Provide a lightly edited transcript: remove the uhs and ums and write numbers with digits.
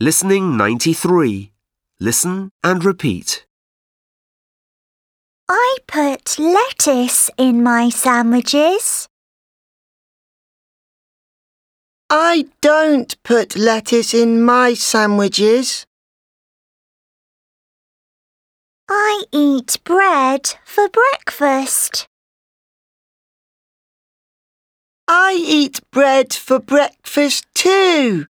Listening 93. Listen and repeat. I put lettuce in my sandwiches. I don't put lettuce in my sandwiches. I eat bread for breakfast. I eat bread for breakfast too.